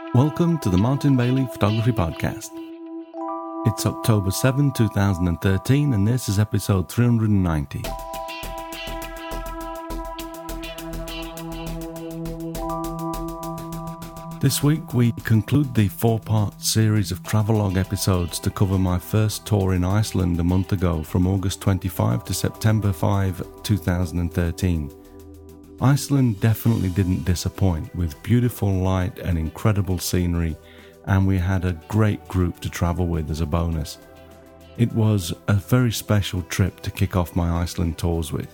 Welcome to the Martin Bailey Photography Podcast. It's October 7, 2013, and this is episode 390. This week we conclude the four-part series of travelogue episodes to cover my first tour in Iceland a month ago from August 25 to September 5, 2013. Iceland definitely didn't disappoint, with beautiful light and incredible scenery, and we had a great group to travel with as a bonus. It was a very special trip to kick off my Iceland tours with.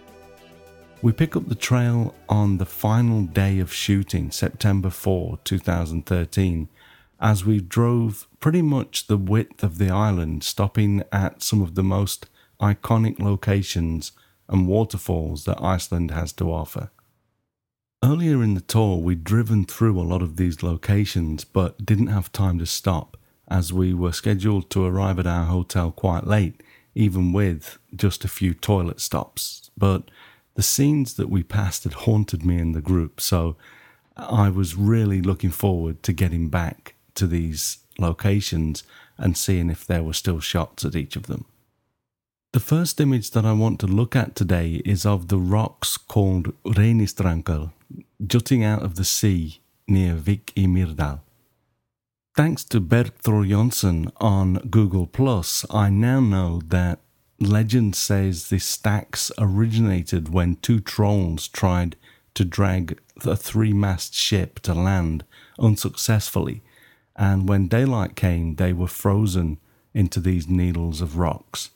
We pick up the trail on the final day of shooting, September 4, 2013, as we drove pretty much the width of the island, stopping at some of the most iconic locations and waterfalls that Iceland has to offer. Earlier in the tour, we'd driven through a lot of these locations, but didn't have time to stop, as we were scheduled to arrive at our hotel quite late, even with just a few toilet stops. But the scenes that we passed had haunted me and the group, so I was really looking forward to getting back to these locations and seeing if there were still shots at each of them. The first image that I want to look at today is of the rocks called Reynistrangur, jutting out of the sea near Vik í Mýrdal. Thanks to Bergþór Jónsson on Google+, I now know that legend says the stacks originated when two trolls tried to drag a three-mast ship to land unsuccessfully, and when daylight came they were frozen into these needles of rocks.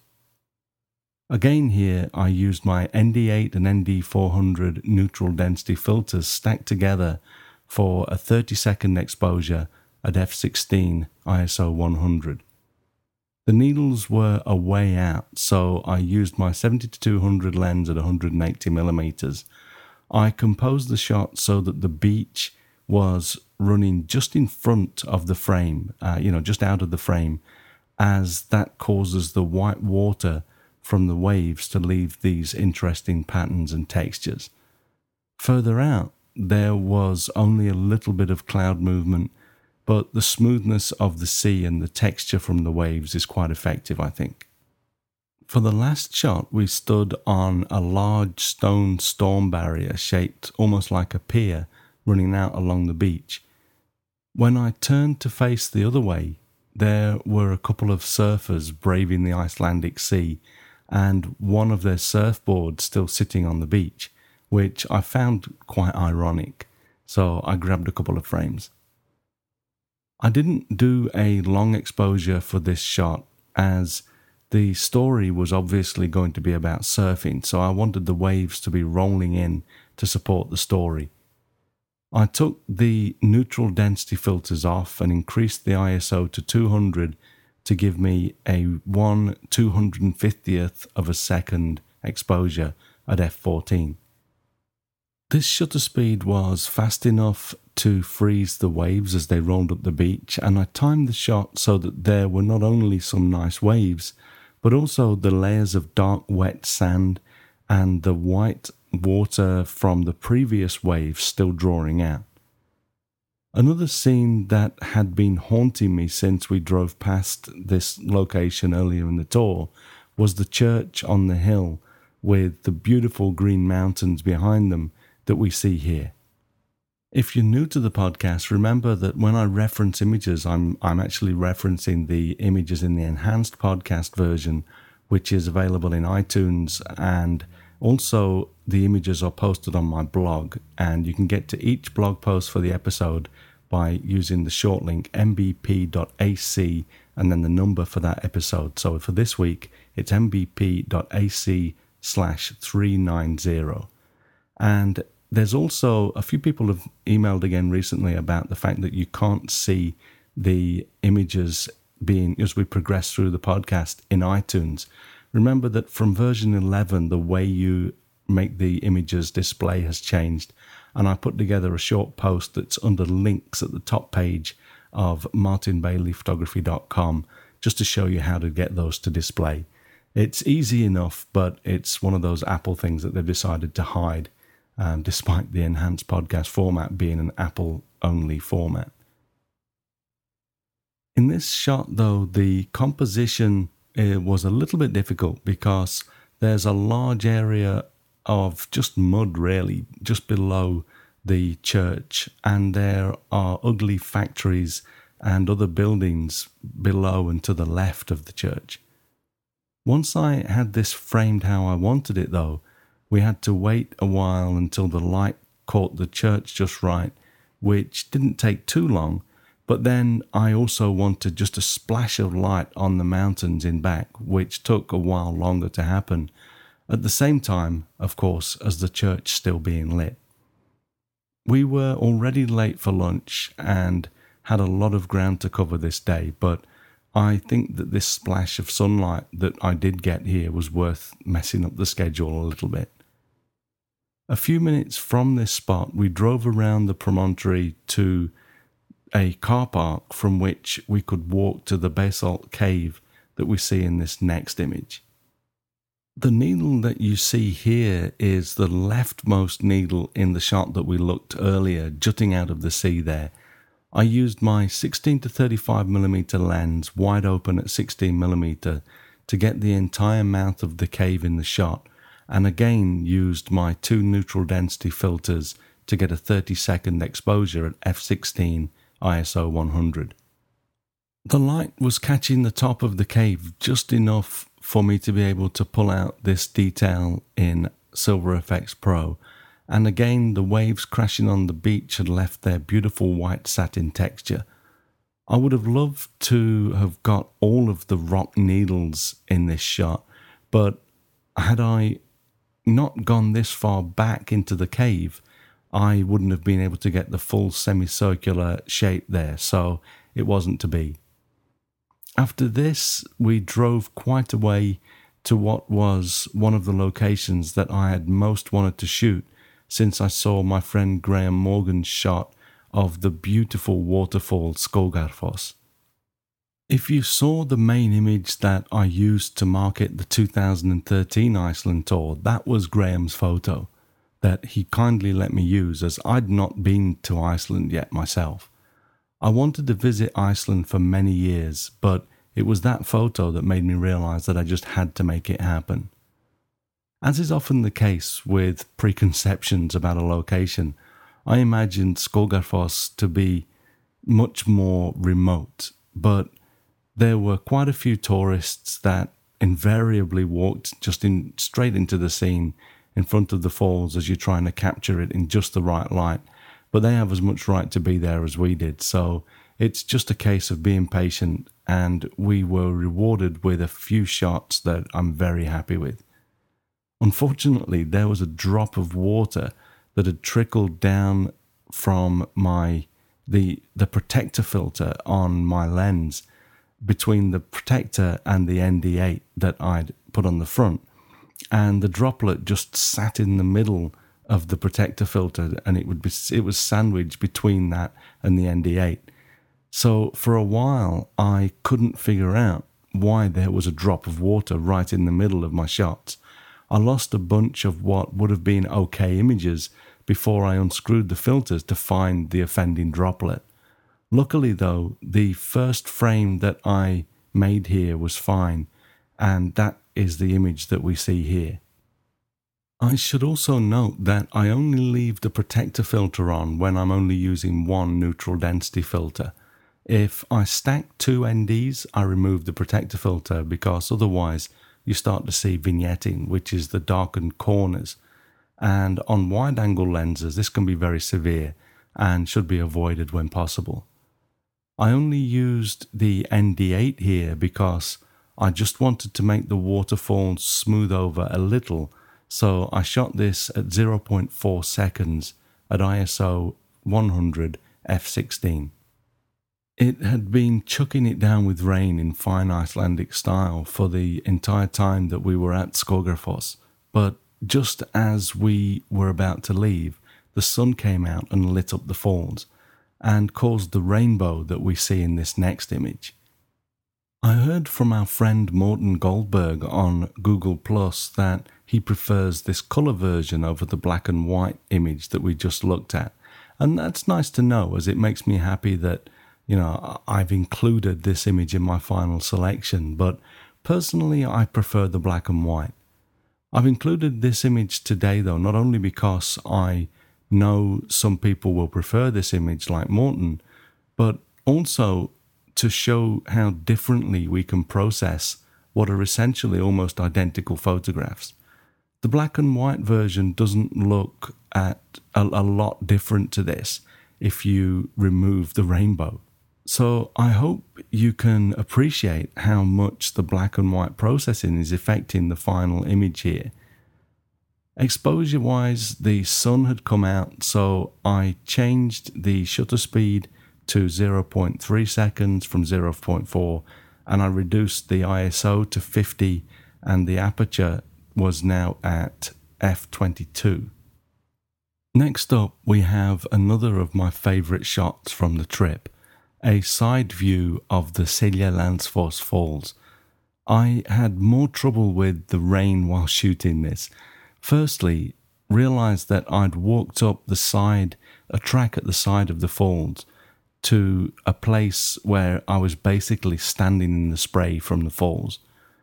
Again here I used my ND8 and ND400 neutral density filters stacked together for a 30-second exposure at f16 ISO 100. The needles were a way out, so I used my 70-200 lens at 180mm. I composed the shot so that the beach was running just in front of the frame, just out of the frame, as that causes the white water from the waves to leave these interesting patterns and textures. Further out, there was only a little bit of cloud movement, but the smoothness of the sea and the texture from the waves is quite effective, I think. For the last shot, we stood on a large stone storm barrier shaped almost like a pier running out along the beach. When I turned to face the other way, there were a couple of surfers braving the Icelandic sea and one of their surfboards still sitting on the beach, which I found quite ironic, so I grabbed a couple of frames. I didn't do a long exposure for this shot, as the story was obviously going to be about surfing, so I wanted the waves to be rolling in to support the story. I took the neutral density filters off and increased the ISO to 200 to give me a 1/250th of a second exposure at f14. This shutter speed was fast enough to freeze the waves as they rolled up the beach, and I timed the shot so that there were not only some nice waves, but also the layers of dark wet sand and the white water from the previous waves still drawing out. Another scene that had been haunting me since we drove past this location earlier in the tour was the church on the hill with the beautiful green mountains behind them that we see here. If you're new to the podcast, remember that when I reference images, I'm actually referencing the images in the enhanced podcast version, which is available in iTunes, and also the images are posted on my blog, and you can get to each blog post for the episode by using the short link mbp.ac and then the number for that episode. So for this week, it's mbp.ac/390. And there's also a few people have emailed again recently about the fact that you can't see the images being, as we progress through the podcast, in iTunes. Remember that from version 11, the way you make the images display has changed, and I put together a short post that's under links at the top page of martinbaileyphotography.com just to show you how to get those to display. It's easy enough, but it's one of those Apple things that they've decided to hide, despite the enhanced podcast format being an Apple-only format. In this shot, though, the composition was a little bit difficult because there's a large area of just mud, really, just below the church, and there are ugly factories and other buildings below and to the left of the church. Once I had this framed how I wanted it, though, we had to wait a while until the light caught the church just right, which didn't take too long, but then I also wanted just a splash of light on the mountains in back, which took a while longer to happen, at the same time, of course, as the church still being lit. We were already late for lunch and had a lot of ground to cover this day, but I think that this splash of sunlight that I did get here was worth messing up the schedule a little bit. A few minutes from this spot, we drove around the promontory to a car park from which we could walk to the basalt cave that we see in this next image. The needle that you see here is the leftmost needle in the shot that we looked earlier, jutting out of the sea there. I used my 16 to 35mm lens wide open at 16mm to get the entire mouth of the cave in the shot, and again used my 2 neutral density filters to get a 30-second exposure at f16 ISO 100. The light was catching the top of the cave just enough for me to be able to pull out this detail in Silver FX Pro, and again the waves crashing on the beach had left their beautiful white satin texture. I would have loved to have got all of the rock needles in this shot, but had I not gone this far back into the cave, I wouldn't have been able to get the full semicircular shape there, so it wasn't to be. After this, we drove quite a way to what was one of the locations that I had most wanted to shoot since I saw my friend Graham Morgan's shot of the beautiful waterfall Skógarfoss. If you saw the main image that I used to market the 2013 Iceland tour, that was Graham's photo that he kindly let me use, as I'd not been to Iceland yet myself. I wanted to visit Iceland for many years, but it was that photo that made me realise that I just had to make it happen. As is often the case with preconceptions about a location, I imagined Skógarfoss to be much more remote, but there were quite a few tourists that invariably walked just straight into the scene in front of the falls as you're trying to capture it in just the right light, but they have as much right to be there as we did, so it's just a case of being patient, and we were rewarded with a few shots that I'm very happy with. Unfortunately, there was a drop of water that had trickled down from the protector filter on my lens between the protector and the ND8 that I'd put on the front, and the droplet just sat in the middle of the protector filter, and it was sandwiched between that and the ND8. So for a while I couldn't figure out why there was a drop of water right in the middle of my shots. I lost a bunch of what would have been okay images before I unscrewed the filters to find the offending droplet. Luckily though, the first frame that I made here was fine, and that is the image that we see here. I should also note that I only leave the protector filter on when I'm only using one neutral density filter. If I stack 2 NDs, I remove the protector filter because otherwise you start to see vignetting, which is the darkened corners. And on wide-angle lenses, this can be very severe and should be avoided when possible. I only used the ND8 here because I just wanted to make the waterfall smooth over a little, so I shot this at 0.4 seconds at ISO 100 f16. It had been chucking it down with rain in fine Icelandic style for the entire time that we were at Skógarfoss, but just as we were about to leave, the sun came out and lit up the falls, and caused the rainbow that we see in this next image. I heard from our friend Morten Goldberg on Google Plus that he prefers this colour version over the black and white image that we just looked at, and that's nice to know, as it makes me happy that I've included this image in my final selection, but personally I prefer the black and white. I've included this image today though, not only because I know some people will prefer this image like Morton, but also to show how differently we can process what are essentially almost identical photographs. The black and white version doesn't look at a lot different to this if you remove the rainbow. So I hope you can appreciate how much the black and white processing is affecting the final image here. Exposure-wise, the sun had come out, so I changed the shutter speed to 0.3 seconds from 0.4, and I reduced the ISO to 50, and the aperture was now at f22. Next up, we have another of my favourite shots from the trip, a side view of the Siljalandsfoss Falls. I had more trouble with the rain while shooting this. Firstly, realised that I'd walked up a track at the side of the falls, to a place where I was basically standing in the spray from the falls.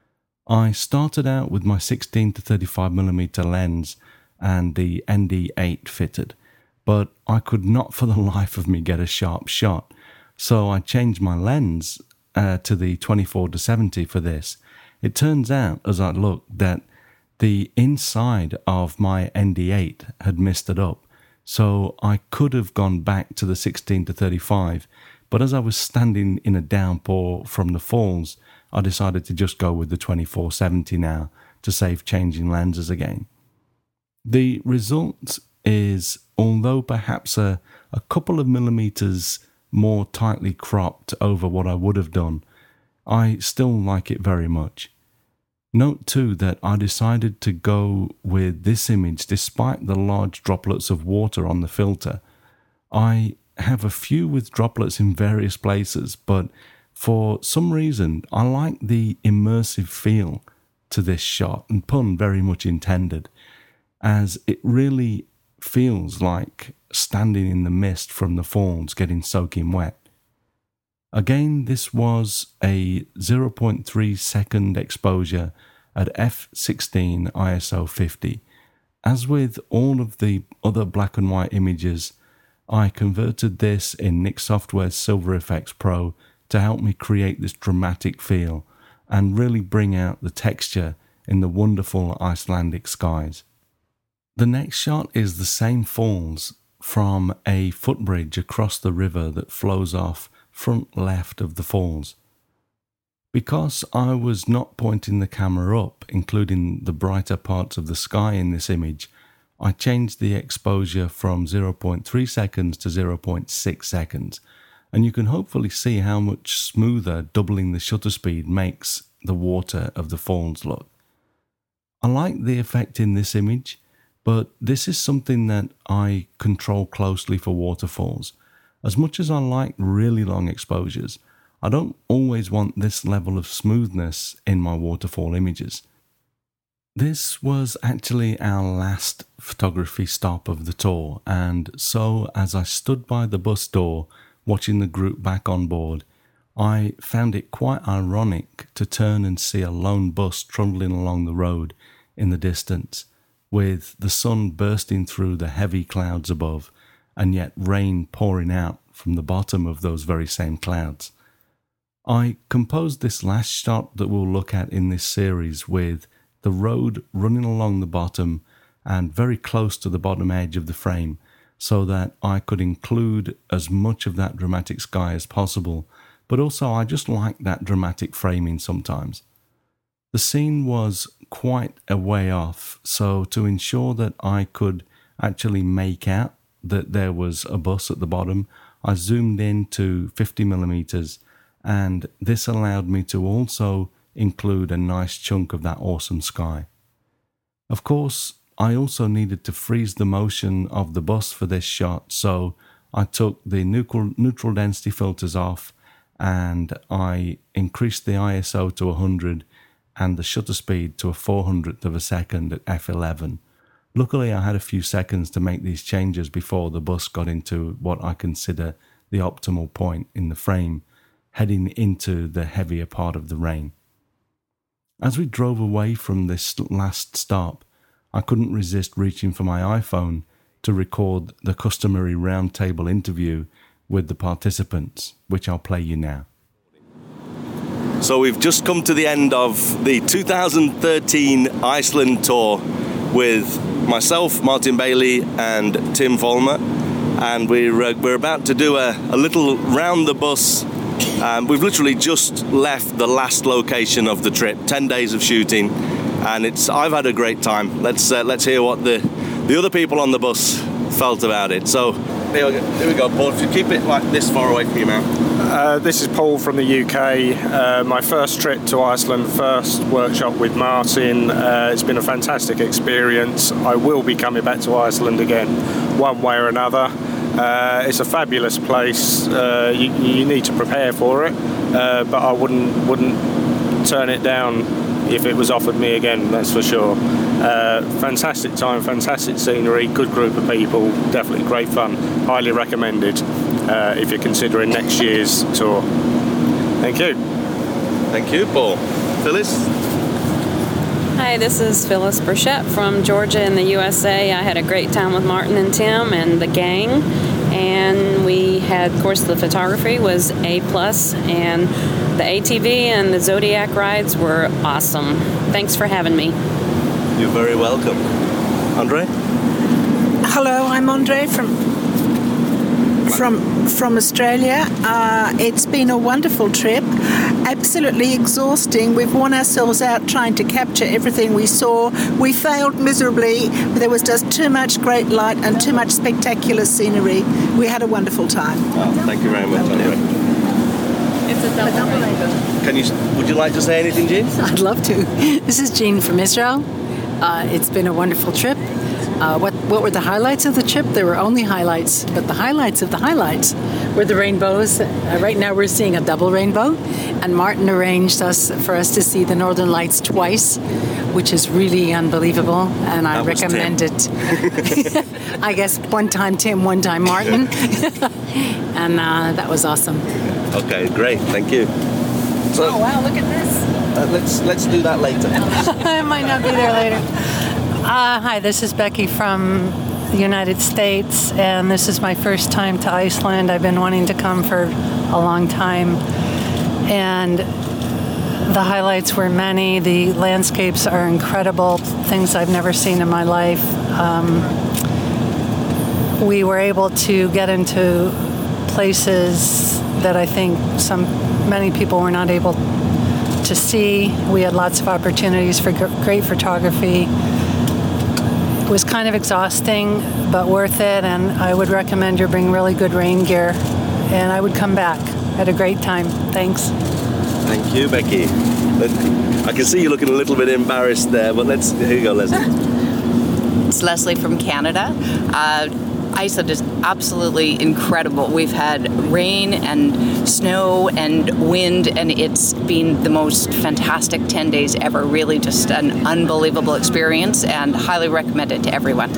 I started out with my 16 to 35mm lens and the ND8 fitted, but I could not for the life of me get a sharp shot, so I changed my lens to the 24 to 70 for this. It turns out, as I looked, that the inside of my ND8 had missed it up, so I could have gone back to the 16 to 35, but as I was standing in a downpour from the falls, I decided to just go with the 24-70 now to save changing lenses again. The result is, although perhaps a couple of millimeters more tightly cropped over what I would have done, I still like it very much. Note too that I decided to go with this image despite the large droplets of water on the filter. I have a few with droplets in various places, but for some reason I like the immersive feel to this shot, and pun very much intended, as it really feels like standing in the mist from the falls getting soaking wet. Again, this was a 0.3 second exposure at f16 ISO 50. As with all of the other black and white images, I converted this in Nik Software's Silver Efex Pro to help me create this dramatic feel and really bring out the texture in the wonderful Icelandic skies. The next shot is the same falls from a footbridge across the river that flows off front left of the falls. Because I was not pointing the camera up, including the brighter parts of the sky in this image, I changed the exposure from 0.3 seconds to 0.6 seconds, and you can hopefully see how much smoother doubling the shutter speed makes the water of the falls look. I like the effect in this image, but this is something that I control closely for waterfalls. As much as I like really long exposures, I don't always want this level of smoothness in my waterfall images. This was actually our last photography stop of the tour, and so as I stood by the bus door watching the group back on board, I found it quite ironic to turn and see a lone bus trundling along the road in the distance, with the sun bursting through the heavy clouds above, and yet rain pouring out from the bottom of those very same clouds. I composed this last shot that we'll look at in this series with the road running along the bottom and very close to the bottom edge of the frame, so that I could include as much of that dramatic sky as possible, but also I just like that dramatic framing sometimes. The scene was quite a way off, so to ensure that I could actually make out that there was a bus at the bottom, I zoomed in to 50mm, and this allowed me to also include a nice chunk of that awesome sky. Of course, I also needed to freeze the motion of the bus for this shot, so I took the neutral density filters off and I increased the ISO to 100 and the shutter speed to a 400th of a second at f11. Luckily, I had a few seconds to make these changes before the bus got into what I consider the optimal point in the frame, heading into the heavier part of the rain. As we drove away from this last stop, I couldn't resist reaching for my iPhone to record the customary roundtable interview with the participants, which I'll play you now. So we've just come to the end of the 2013 Iceland tour with myself, Martin Bailey, and Tim Vollmer, and we're about to do a little round the bus. We've literally just left the last location of the trip, 10 days of shooting, and I've had a great time. Let's hear what the other people on the bus felt about it. So here we go, Paul. If you keep it like this far away from your mouth. This is Paul from the UK. My first trip to Iceland, first workshop with Martin. It's been a fantastic experience. I will be coming back to Iceland again, one way or another. It's a fabulous place. You need to prepare for it, but I wouldn't turn it down if it was offered me again, that's for sure. Fantastic time, fantastic scenery, good group of people, definitely great fun. Highly recommended if you're considering next year's tour. Thank you. Thank you, Paul. Phyllis? Hi, this is Phyllis Burchett from Georgia in the USA. I had a great time with Martin and Tim and the gang, and we had, of course, the photography was A+, and the ATV and the Zodiac rides were awesome. Thanks for having me. You're very welcome. Andre? Hello, I'm Andre from Australia. It's been a wonderful trip, absolutely exhausting. We've worn ourselves out trying to capture everything we saw. We failed miserably. There was just too much great light and too much spectacular scenery. We had a wonderful time. Oh, thank you very much, Andre. It's a double rainbow. Would you like to say anything, Jean? I'd love to. This is Jean from Israel. It's been a wonderful trip. What were the highlights of the trip? There were only highlights, but the highlights of the highlights were the rainbows. Right now we're seeing a double rainbow, and Martin arranged for us to see the Northern Lights twice, which is really unbelievable, and I recommend it. I guess one time Tim, one time Martin, and that was awesome. Okay, great, thank you. So, oh wow, look at this. Let's do that later. I might not be there later. Hi, this is Becky from the United States, and this is my first time to Iceland. I've been wanting to come for a long time, and the highlights were many. The landscapes are incredible, things I've never seen in my life. We were able to get into places that I think many people were not able to see. We had lots of opportunities for great photography. It was kind of exhausting, but worth it, and I would recommend you bring really good rain gear, and I would come back. Had a great time. Thanks. Thank you, Becky. I can see you looking a little bit embarrassed there, but here you go, Leslie. It's Leslie from Canada. Iceland is absolutely incredible. We've had rain and snow and wind, and it's been the most fantastic 10 days ever. Really just an unbelievable experience, and highly recommend it to everyone.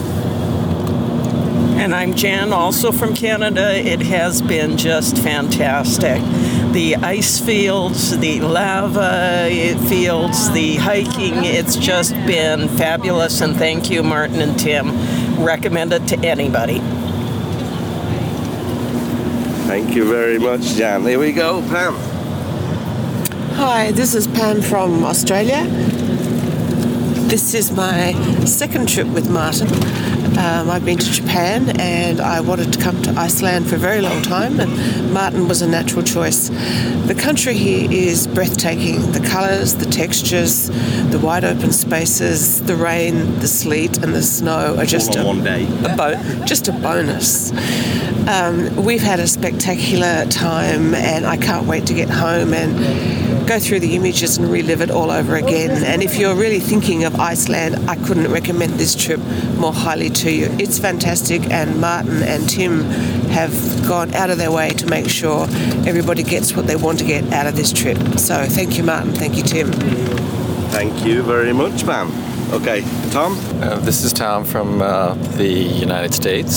And I'm Jan, also from Canada. It has been just fantastic. The ice fields, the lava fields, the hiking, it's just been fabulous, and thank you, Martin and Tim. Recommend it to anybody. Thank you very much, Jan. Here we go, Pam. Hi, this is Pam from Australia. This is my second trip with Martin. I've been to Japan, and I wanted to come to Iceland for a very long time, and Martin was a natural choice. The country here is breathtaking. The colours, the textures, the wide open spaces, the rain, the sleet and the snow are just one day. Just a bonus. We've had a spectacular time, and I can't wait to get home and go through the images and relive it all over again. And if you're really thinking of Iceland, I couldn't recommend this trip more highly to you. It's fantastic, and Martin and Tim have gone out of their way to make sure everybody gets what they want to get out of this trip. So thank you, Martin. Thank you, Tim. Thank you very much, Pam. Okay, Tom? This is Tom from the United States.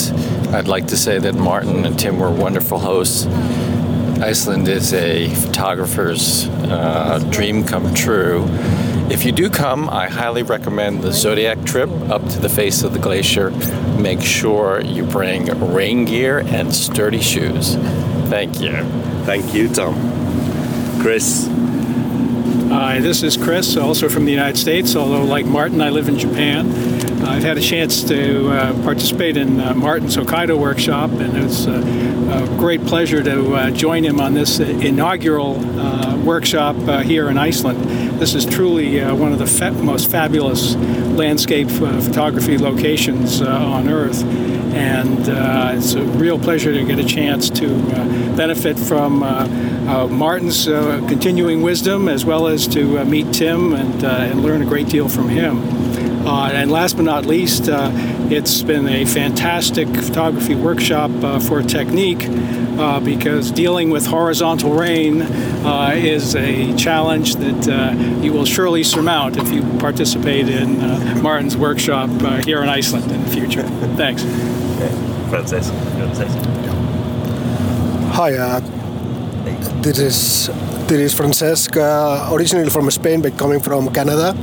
I'd like to say that Martin and Tim were wonderful hosts. Iceland is a photographer's dream come true. If you do come, I highly recommend the Zodiac trip up to the face of the glacier. Make sure you bring rain gear and sturdy shoes. Thank you. Thank you, Tom. Chris? Hi, this is Chris, also from the United States, although like Martin, I live in Japan. I've had a chance to participate in Martin's Hokkaido workshop, and it's a great pleasure to join him on this inaugural workshop here in Iceland. This is truly one of the most fabulous landscape photography locations on Earth, and it's a real pleasure to get a chance to benefit from Martin's continuing wisdom, as well as to meet Tim and learn a great deal from him. And last but not least, it's been a fantastic photography workshop for technique, because dealing with horizontal rain is a challenge that you will surely surmount if you participate in Martin's workshop here in Iceland in the future. Thanks. Okay. Francesc, you want to say something? Hi, this is Francesc, originally from Spain but coming from Canada.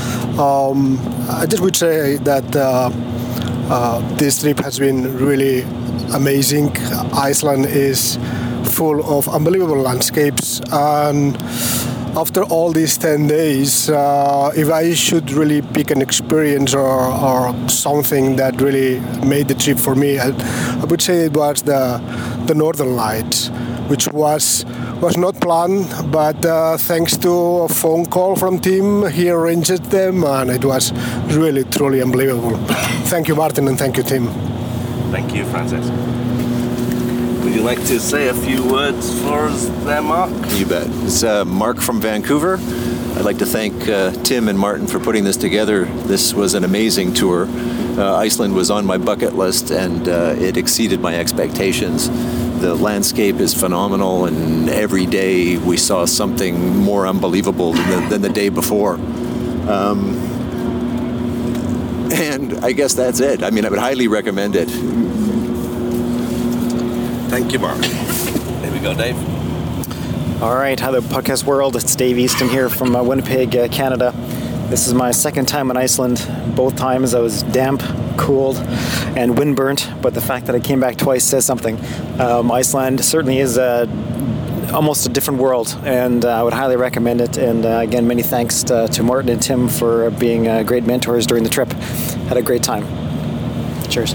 I just would say that this trip has been really amazing. Iceland is full of unbelievable landscapes, and after all these 10 days, if I should really pick an experience or something that really made the trip for me, I would say it was the Northern Lights, which was not planned, but thanks to a phone call from Tim, he arranged them, and it was really, truly unbelievable. Thank you, Martin, and thank you, Tim. Thank you, Francesc. Would you like to say a few words for us there, Mark? You bet. It's Mark from Vancouver. I'd like to thank Tim and Martin for putting this together. This was an amazing tour. Iceland was on my bucket list, and it exceeded my expectations. The landscape is phenomenal, and every day we saw something more unbelievable than the day before. And I guess that's it. I mean, I would highly recommend it. Thank you, Mark. There we go, Dave. All right, hi there, podcast world. It's Dave Easton here from Winnipeg, Canada. This is my second time in Iceland. Both times I was damp, cold, and windburnt, but the fact that I came back twice says something. Iceland certainly is almost a different world, and I would highly recommend it. And again, many thanks to Martin and Tim for being great mentors during the trip. Had a great time. Cheers.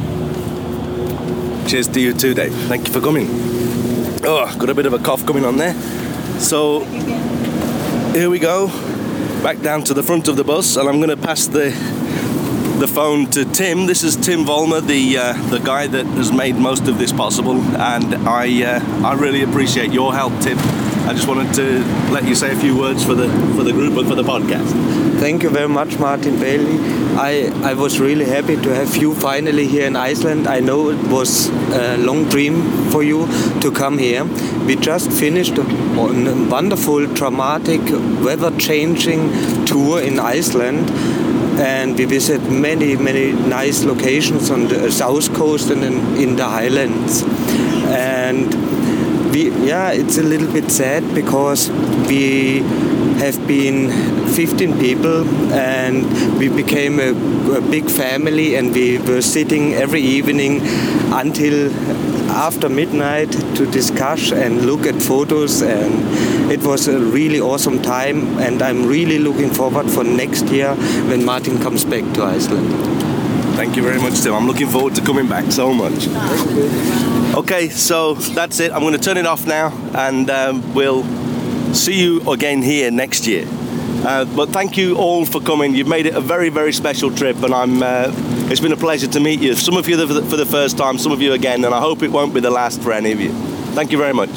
Cheers to you too, Dave. Thank you for coming. Oh, got a bit of a cough coming on there. So, here we go. Back down to the front of the bus, and I'm going to pass the phone to Tim. This is Tim Vollmer, the guy that has made most of this possible, and I really appreciate your help, Tim. I just wanted to let you say a few words for the group and for the podcast. Thank you very much, Martin Bailey. I was really happy to have you finally here in Iceland. I know it was a long dream for you to come here. We just finished a wonderful, dramatic, weather-changing tour in Iceland, and we visited many, many nice locations on the south coast and in the highlands. And it's a little bit sad because we have been 15 people, and we became a big family, and we were sitting every evening until after midnight to discuss and look at photos, and it was a really awesome time, and I'm really looking forward for next year when Martin comes back to Iceland. Thank you very much, Tim. I'm looking forward to coming back so much. Okay, so that's it. I'm going to turn it off now, and we'll see you again here next year. But thank you all for coming. You've made it a very, very special trip, and it's been a pleasure to meet you. Some of you for the first time, some of you again, and I hope it won't be the last for any of you. Thank you very much.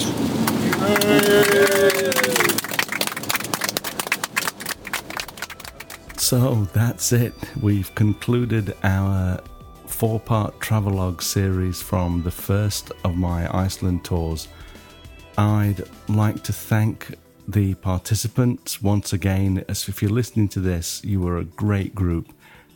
So that's it. We've concluded our 4-part travelogue series from the first of my Iceland tours. I'd like to thank the participants once again. As if you're listening to this, you were a great group,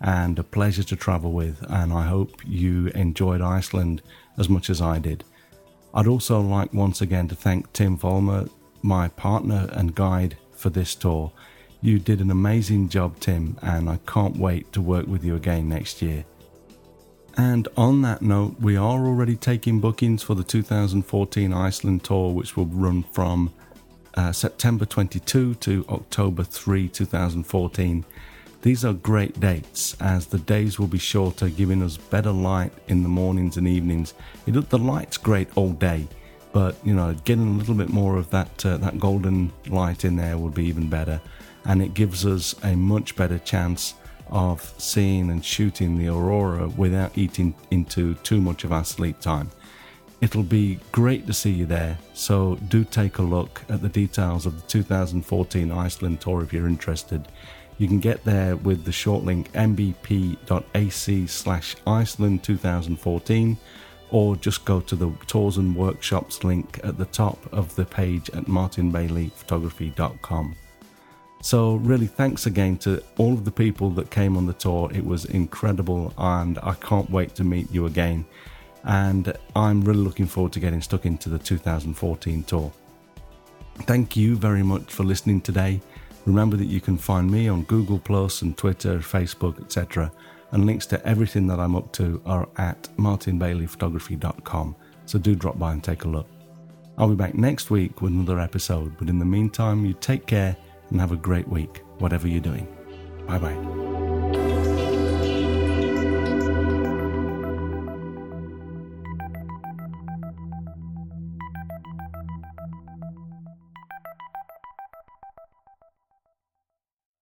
and a pleasure to travel with, and I hope you enjoyed Iceland as much as I did. I'd also like once again to thank Tim Vollmer, my partner and guide for this tour. You did an amazing job, Tim, and I can't wait to work with you again next year. And on that note, we are already taking bookings for the 2014 Iceland tour, which will run from September 22 to October 3, 2014. These are great dates, as the days will be shorter, giving us better light in the mornings and evenings. The light's great all day, but getting a little bit more of that golden light in there would be even better, and it gives us a much better chance of seeing and shooting the aurora without eating into too much of our sleep time. It'll be great to see you there, so do take a look at the details of the 2014 Iceland tour if you're interested. You can get there with the short link mbp.ac/Iceland 2014, or just go to the Tours and Workshops link at the top of the page at martinbaileyphotography.com. So really thanks again to all of the people that came on the tour. It was incredible, and I can't wait to meet you again. And I'm really looking forward to getting stuck into the 2014 tour. Thank you very much for listening today. Remember that you can find me on Google Plus and Twitter, Facebook, etc. And links to everything that I'm up to are at martinbaileyphotography.com. So do drop by and take a look. I'll be back next week with another episode. But in the meantime, you take care and have a great week, whatever you're doing. Bye-bye.